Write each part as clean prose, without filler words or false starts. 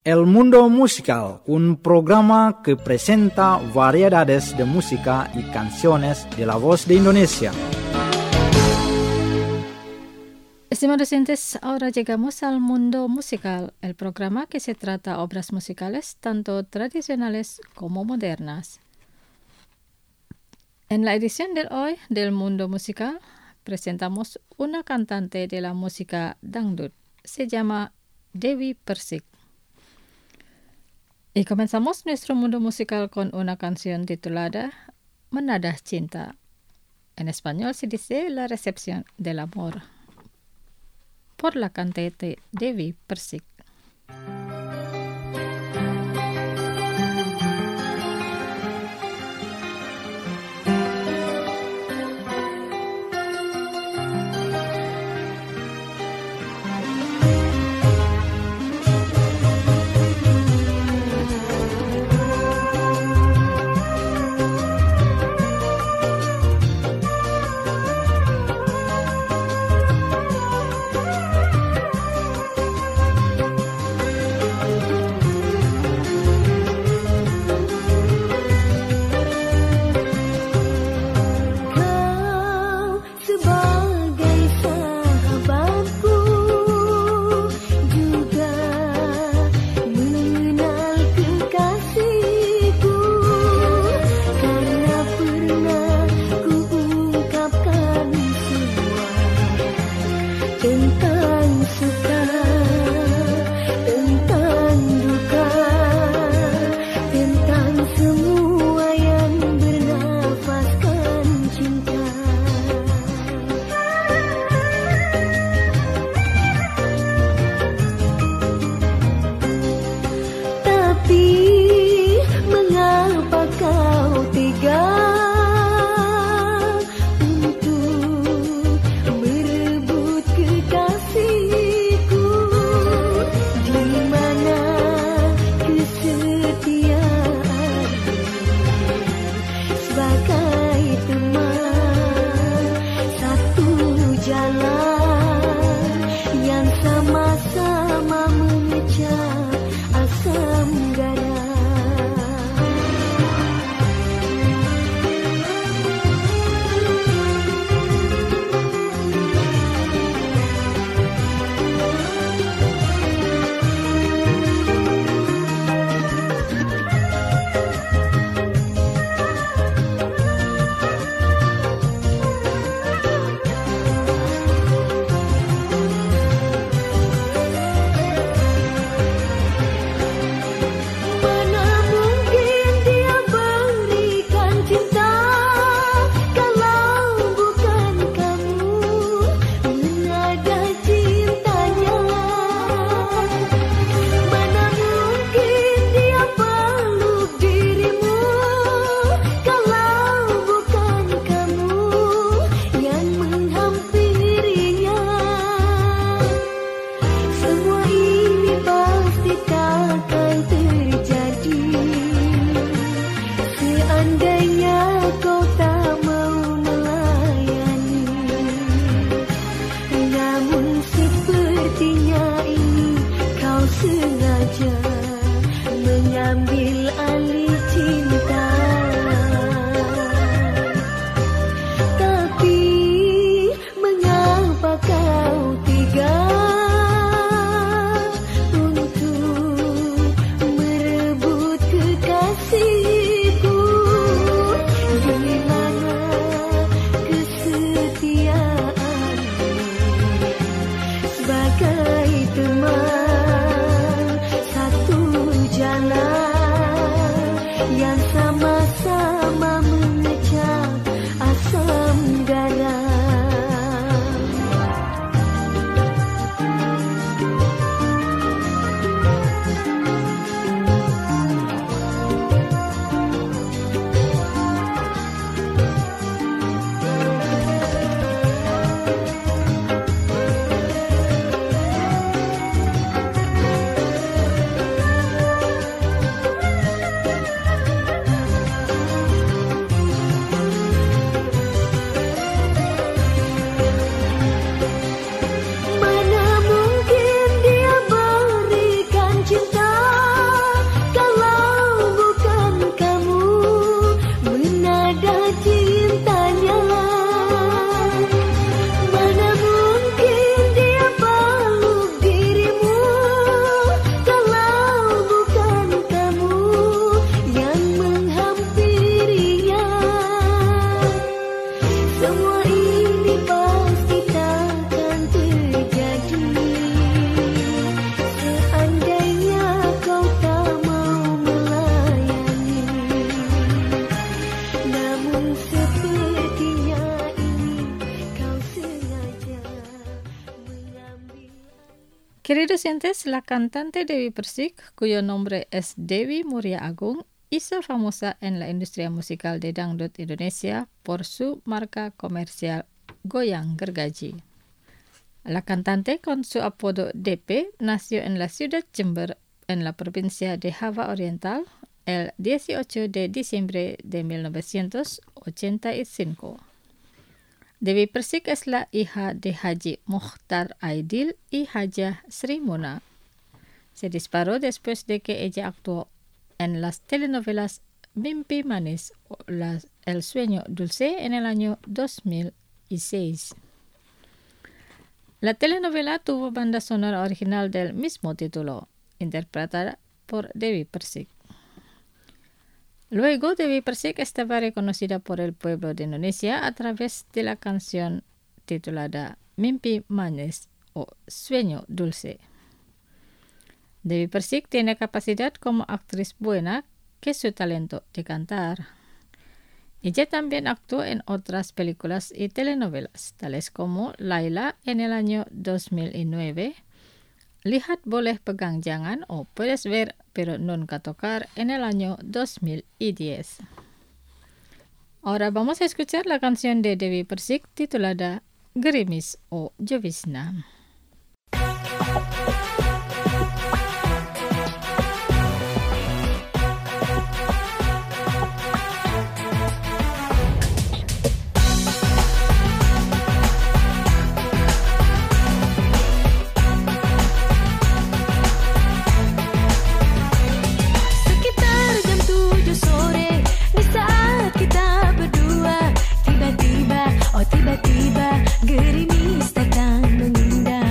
El Mundo Musical, un programa que presenta variedades de música y canciones de la voz de Indonesia. Estimados oyentes, ahora llegamos al Mundo Musical, el programa que se trata obras musicales tanto tradicionales como modernas. En la edición de hoy del Mundo Musical presentamos una cantante de la música dangdut. Se llama Dewi Persik. Y comenzamos nuestro mundo musical con una canción titulada Menadah Cinta. En español se dice La Recepción del Amor, por la cantante Dewi Persik. Queridos oyentes, la cantante Dewi Persik, cuyo nombre es Dewi Muria Agung, hizo famosa en la industria musical de dangdut Indonesia por su marca comercial Goyang Gergaji. La cantante, con su apodo DP, nació en la ciudad Jember, en la provincia de Java Oriental, el 18 de diciembre de 1985. Dewi Persik es la hija de Haji Mokhtar Aidil y Hajah Sri Muna. Se disparó después de que ella actuó en las telenovelas Mimpi Manis o El Sueño Dulce en el año 2006. La telenovela tuvo banda sonora original del mismo título, interpretada por Dewi Persik. Luego, Dewi Persik estaba reconocida por el pueblo de Indonesia a través de la canción titulada Mimpi Manis o Sueño Dulce. Dewi Persik tiene capacidad como actriz buena que su talento de cantar. Ella también actuó en otras películas y telenovelas, tales como Laila en el año 2009, Lihat Boleh Pegang Jangan o Puedes Ver Pero Nunca Tocar en el año 2010. Ahora vamos a escuchar la canción de Dewi Persik titulada Gerimis o Jovisna. Tiba-tiba gerimis datang mengundang.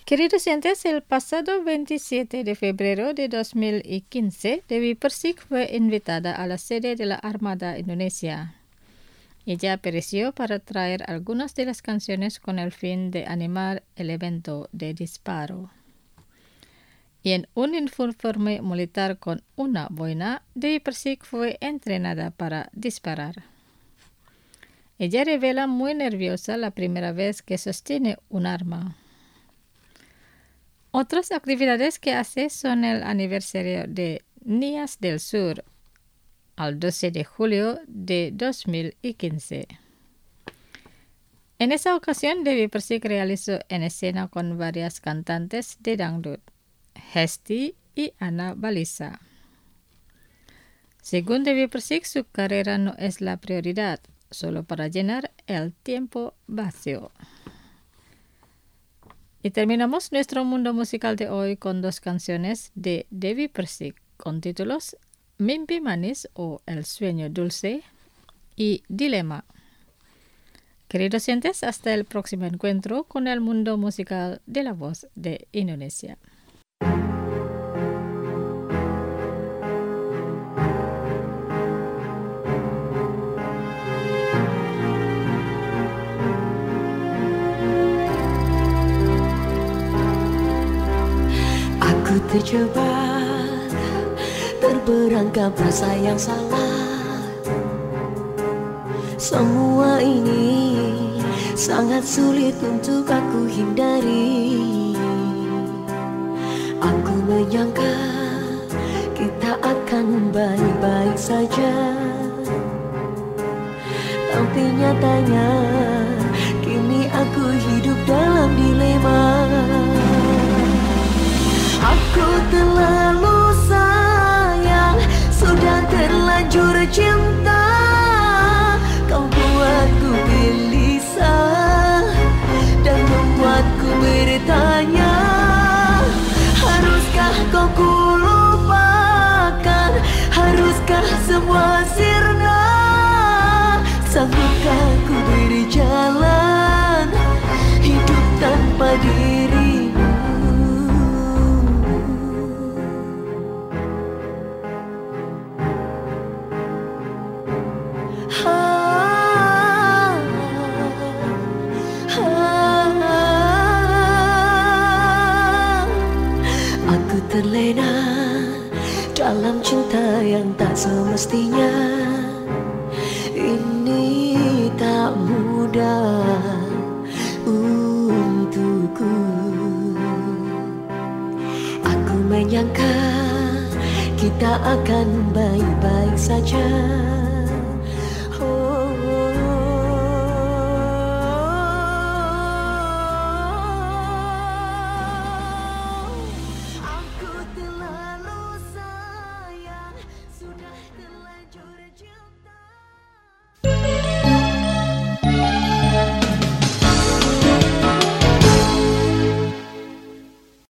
Queridos oyentes, el pasado 27 de febrero de 2015, Dewi Persik fue invitada a la sede de la Armada Indonesia. Ella apareció para traer algunas de las canciones con el fin de animar el evento de disparo. Y en un uniforme militar con una boina, Dewi Persik fue entrenada para disparar. Ella revela muy nerviosa la primera vez que sostiene un arma. Otras actividades que hace son el aniversario de Nias del Sur, al 12 de julio de 2015. En esa ocasión, Dewi Persik realizó en escena con varias cantantes de dangdut, Hesti y Ana Balisa. Según Dewi Persik, su carrera no es la prioridad, solo para llenar el tiempo vacío. Y terminamos nuestro mundo musical de hoy con dos canciones de Dewi Persik con títulos Mimpi Manis o El Sueño Dulce y Dilema. Queridos oyentes, hasta el próximo encuentro con el mundo musical de la voz de Indonesia. Terjebak, terperangkap rasa yang salah. Semua ini sangat sulit untuk aku hindari. Aku menyangka kita akan baik-baik saja, tapi nyatanya kini aku hidup dalam dilema. Aku terlalu sayang, sudah terlanjur cinta. Kau buatku gelisah dan membuatku bertanya, haruskah kau kulupakan? Haruskah semua sirna? Sanggupkah ku berjalan hidup tanpa dirimu? Terlena dalam cinta yang tak semestinya. Ini tak mudah untukku. Aku menyangka kita akan baik-baik saja,